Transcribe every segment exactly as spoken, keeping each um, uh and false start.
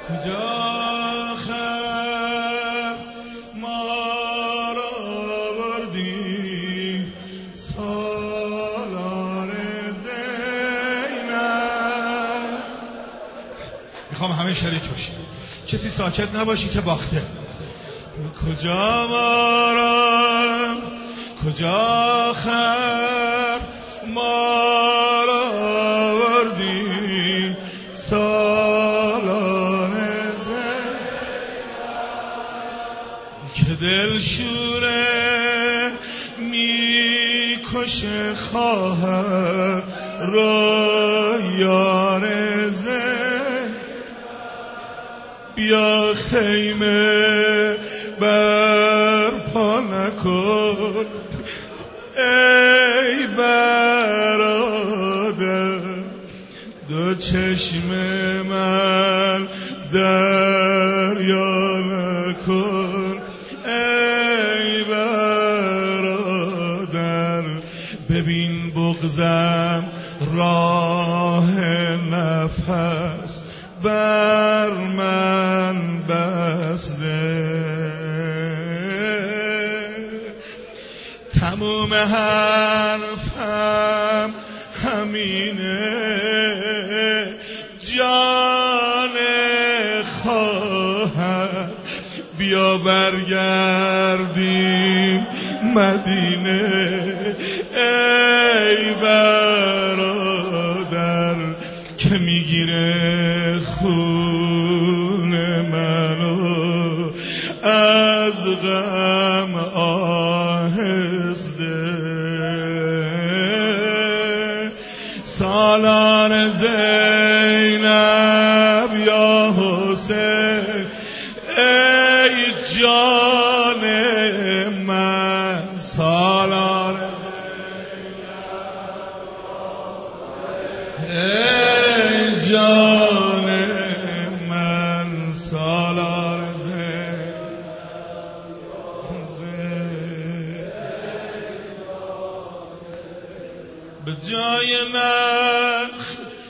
کجا خر ما را بردی سالار زینب. میخوام همه شریک باشیم، کسی ساکت نباشی که باخته. کجا ما را کجا خر ما را بردی سالار که دل شوره می کشه خواهر را یار زن. بیا خیمه برپا نکن ای برادر، دو چشم من دریا نکن ای برادر. ببین بغضم راه نفس بر من بسته. تموم حرفم همینه جان خواهر، بیا برگردیم مدینه ای برادر، که میگیره خون منو از غم آهسته. سالار زینب یا حسین ای جان من، سالار زینب ای جان من، سالار به جای نخ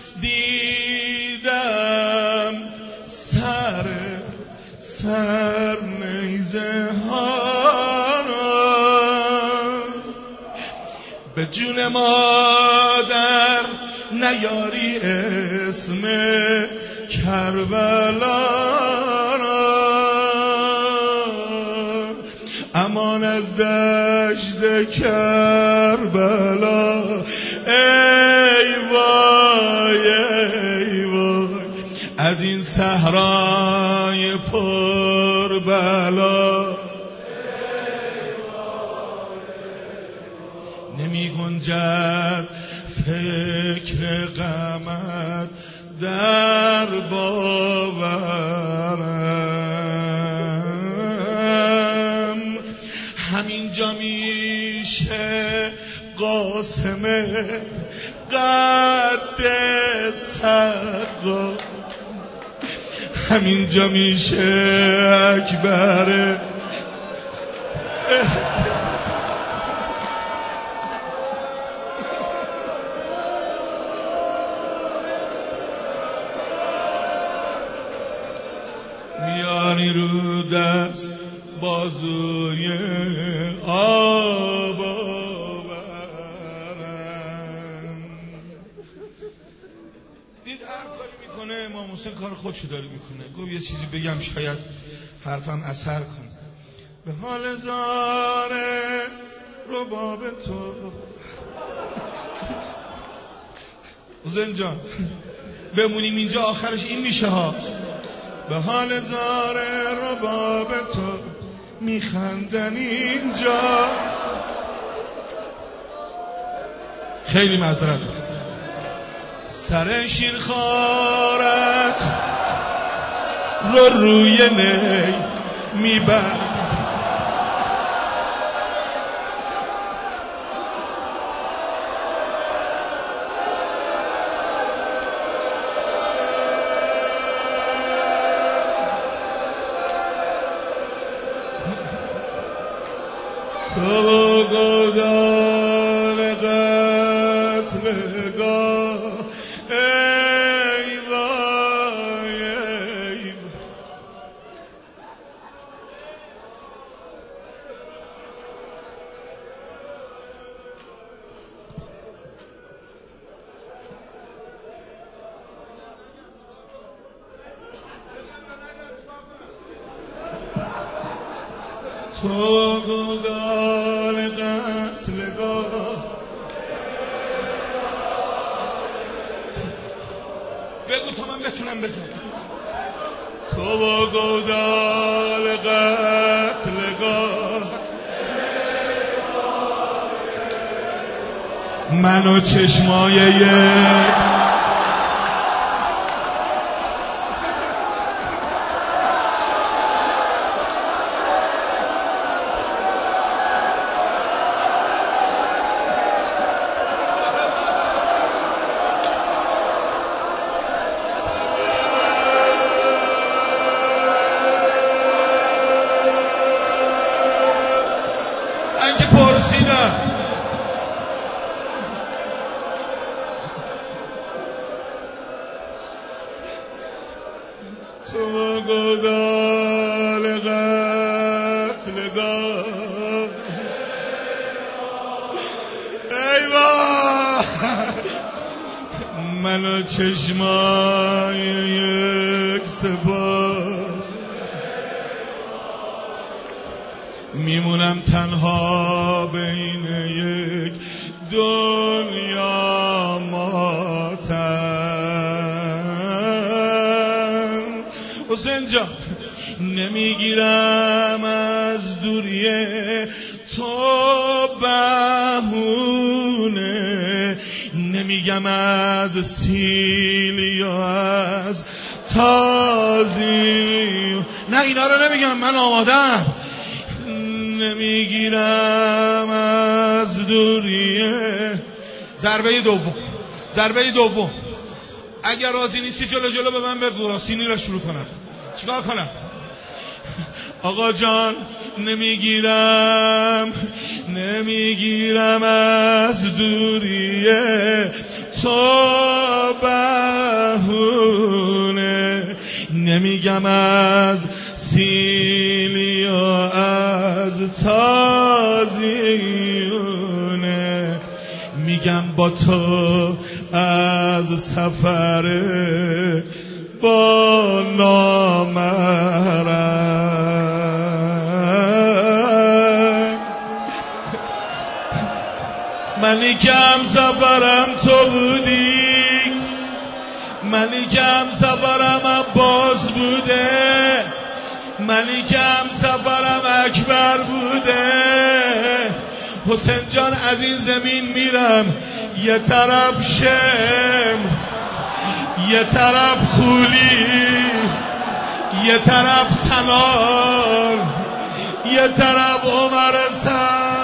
دیدم سر سر نیزه ها را، به جون مادر نیاری اسم کربلا را. امان از دشت کربلا ای وای ای وای، از این صحرای پر بلا نمی گنجد فکر غمت در باورم. همینجا میشه قاسم قد سقا، همینجا میشه اکبر میانی رو دست بازوی آب آورم. دید هر کاری میکنه امام حسین کار خودشو داره میکنه. گفت یه چیزی بگم شاید حرفم اثر کنه. به حال زاره رباب تو حسین جان بمونیم اینجا آخرش این میشه ها. به حال زاره رباب تو میخندن اینجا. خیلی معذرت سر شیرخوارت رو روی نی میبر. تو گودال قتلگاه ای وای ای وای. تو گودال قتلگاه. بگو تا من بتونم بگم. تو با گودال قتلگاه من و چشمای یک انگه پرسیدم تو گودال قتلگاه ای وای من و چشمای یک سپاه میمونم تنها بین یک دنیا ماتم. حسین جان نمیگیرم از دوریه تو بهونه، نمیگم از سیلی و از تازی، نه اینا رو نمیگم، من آمادم. نمیگیرم از دوریه. ضربه دوم ضربه دوم اگر راضی نیستی جلو جلو به من بگو سینی رو شروع کنم. چیکار کنم؟ آقا جان نمیگیرم نمیگیرم از دوریه تو بهونه، نمیگم از سیلی و از تازیونه، میگم با تو از سفر با نامرم. منی که هم سفرم تو بودی، منی که هم سفرم عباس بوده، منی که هم سفرم اکبر بوده. حسین جان از این زمین میرم، یه طرف شم، یه طرف خولی، یه طرف سنان، یه طرف عمر سن.